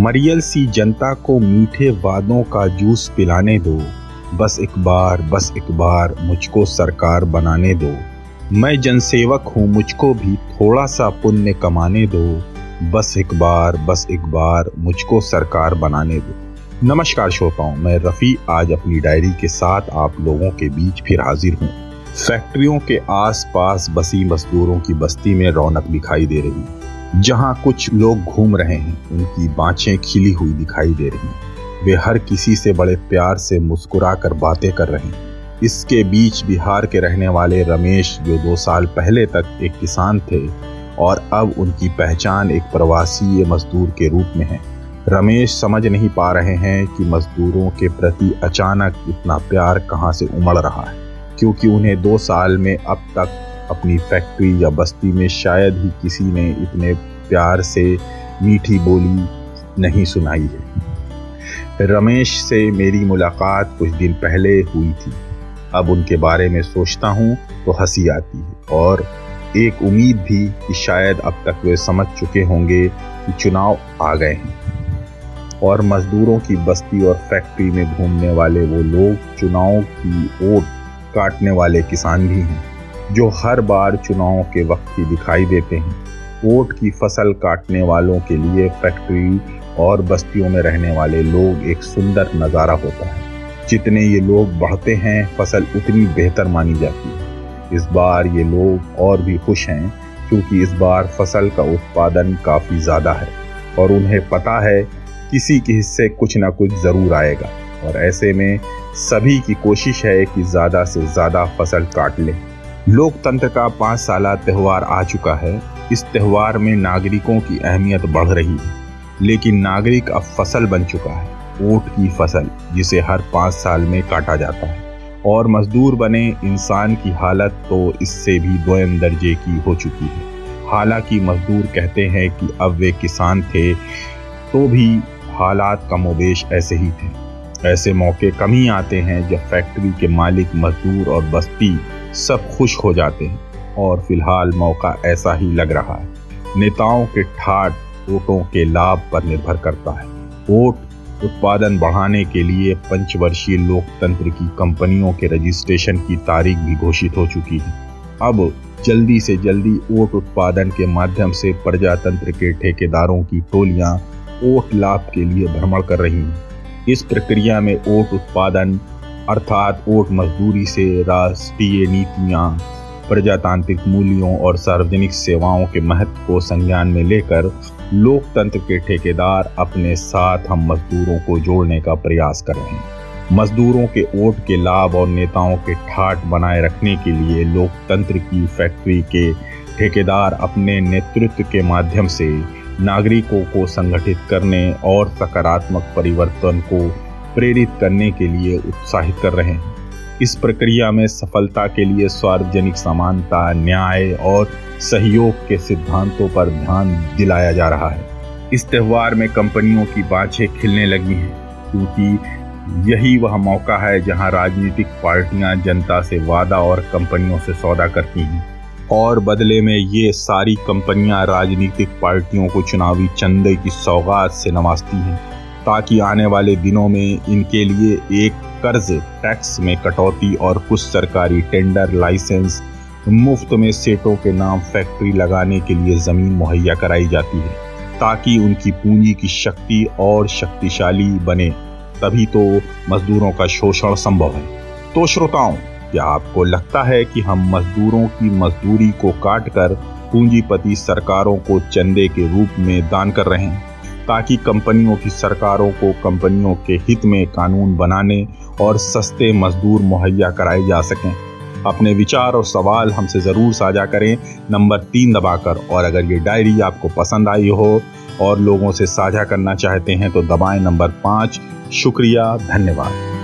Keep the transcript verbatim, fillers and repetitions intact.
मरियल सी जनता को मीठे वादों का जूस पिलाने दो, बस एक बार बस एक बार मुझको सरकार बनाने दो। मैं जनसेवक हूँ, मुझको भी थोड़ा सा पुण्य कमाने दो, बस एक बार बस एक बार मुझको सरकार बनाने दो। नमस्कार श्रोताओं, मैं रफ़ी आज अपनी डायरी के साथ आप लोगों के बीच फिर हाजिर हूँ। फैक्ट्रियों के आसपास बसी मजदूरों की बस्ती में रौनक दिखाई दे रही। जहाँ कुछ लोग घूम रहे हैं, उनकी बाँछें खिली हुई दिखाई दे रही। वे हर किसी से बड़े प्यार से मुस्कुरा कर बातें कर रहे हैं। इसके बीच बिहार के रहने वाले रमेश, जो दो साल पहले तक एक किसान थे और अब उनकी पहचान एक प्रवासी मजदूर के रूप में है। रमेश समझ नहीं पा रहे हैं कि मजदूरों के प्रति अचानक इतना प्यार कहाँ से उमड़ रहा है, क्योंकि उन्हें दो साल में अब तक अपनी फैक्ट्री या बस्ती में शायद ही किसी ने इतने प्यार से मीठी बोली नहीं सुनाई है। रमेश से मेरी मुलाकात कुछ दिन पहले हुई थी। अब उनके बारे में सोचता हूँ तो हंसी आती है और एक उम्मीद भी कि शायद अब तक वे समझ चुके होंगे कि चुनाव आ गए हैं और मजदूरों की बस्ती और फैक्ट्री में घूमने वाले वो लोग चुनाव की ओट काटने वाले किसान भी हैं, जो हर बार चुनाव के वक्त ही दिखाई देते हैं। ओट की फसल काटने वालों के लिए फैक्ट्री और बस्तियों में रहने वाले लोग एक सुंदर नज़ारा होता है। जितने ये लोग बढ़ते हैं, फसल उतनी बेहतर मानी जाती है। इस बार ये लोग और भी खुश हैं, क्योंकि इस बार फसल का उत्पादन काफ़ी ज़्यादा है और उन्हें पता है किसी के हिस्से कुछ ना कुछ ज़रूर आएगा, और ऐसे में सभी की कोशिश है कि ज़्यादा से ज़्यादा फसल काट लें। लोकतंत्र का पाँच साला त्यौहार आ चुका है। इस त्यौहार में नागरिकों की अहमियत बढ़ रही है, लेकिन नागरिक अब फसल बन चुका है, वोट की फसल, जिसे हर पाँच साल में काटा जाता है। और मजदूर बने इंसान की हालत तो इससे भी दोयम दर्जे की हो चुकी है। हालांकि मजदूर कहते हैं कि अब वे किसान थे, तो भी हालात कमोबेश ऐसे ही थे। ऐसे मौके कम ही आते हैं जब फैक्ट्री के मालिक, मजदूर और बस्ती सब खुश हो जाते हैं, और फिलहाल मौका ऐसा ही लग रहा है। नेताओं के ठाट वोटों के लाभ पर निर्भर करता है। वोट उत्पादन बढ़ाने के लिए पंचवर्षीय लोकतंत्र की कंपनियों के रजिस्ट्रेशन की तारीख भी घोषित हो चुकी है। अब जल्दी से जल्दी वोट उत्पादन के माध्यम से प्रजातंत्र के ठेकेदारों की टोलियां वोट लाभ के लिए भ्रमण कर रही हैं। इस प्रक्रिया में वोट उत्पादन अर्थात वोट मजदूरी से राष्ट्रीय नीतियां, प्रजातांत्रिक मूल्यों और सार्वजनिक सेवाओं के महत्व को संज्ञान में लेकर लोकतंत्र के ठेकेदार अपने साथ हम मजदूरों को जोड़ने का प्रयास कर रहे हैं। मजदूरों के वोट के लाभ और नेताओं के ठाट बनाए रखने के लिए लोकतंत्र की फैक्ट्री के ठेकेदार अपने नेतृत्व के माध्यम से नागरिकों को संगठित करने और सकारात्मक परिवर्तन को प्रेरित करने के लिए उत्साहित कर रहे हैं। इस प्रक्रिया में सफलता के लिए सार्वजनिक समानता, न्याय और सहयोग के सिद्धांतों पर ध्यान दिलाया जा रहा है। इस त्यौहार में कंपनियों की बाँछें खिलने लगी हैं, क्योंकि यही वह मौका है जहां राजनीतिक पार्टियां जनता से वादा और कंपनियों से सौदा करती हैं, और बदले में ये सारी कंपनियां राजनीतिक पार्टियों को चुनावी चंदे की सौगात से नवाजती हैं, ताकि आने वाले दिनों में इनके लिए एक कर्ज, टैक्स में कटौती और कुछ सरकारी टेंडर, लाइसेंस, मुफ्त में सेठों के नाम फैक्ट्री लगाने के लिए ज़मीन मुहैया कराई जाती है, ताकि उनकी पूंजी की शक्ति और शक्तिशाली बने। तभी तो मजदूरों का शोषण संभव है। तो श्रोताओं, क्या आपको लगता है कि हम मजदूरों की मजदूरी को काटकर पूंजीपति सरकारों को चंदे के रूप में दान कर रहे हैं, ताकि कंपनियों की सरकारों को कंपनियों के हित में कानून बनाने और सस्ते मजदूर मुहैया कराए जा सकें? अपने विचार और सवाल हमसे ज़रूर साझा करें नंबर तीन दबाकर। और अगर ये डायरी आपको पसंद आई हो और लोगों से साझा करना चाहते हैं तो दबाएं नंबर पाँच। शुक्रिया, धन्यवाद।